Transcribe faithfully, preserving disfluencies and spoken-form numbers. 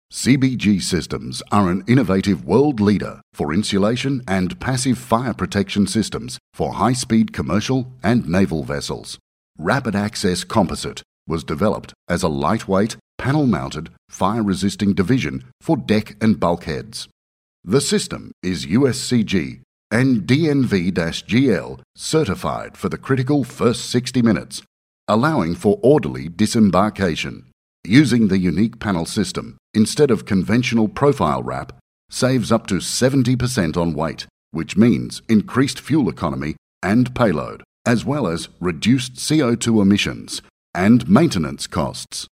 C B G Systems are an innovative world leader for insulation and passive fire protection systems for high-speed commercial and naval vessels. Rapid Access Composite was developed as a lightweight, panel-mounted, fire-resisting division for deck and bulkheads. The system is U S C G and D N V G L certified for the critical first sixty minutes, allowing for orderly disembarkation. Using the unique panel system instead of conventional profile wrap saves up to seventy percent on weight, which means increased fuel economy and payload, as well as reduced C O two emissions and maintenance costs.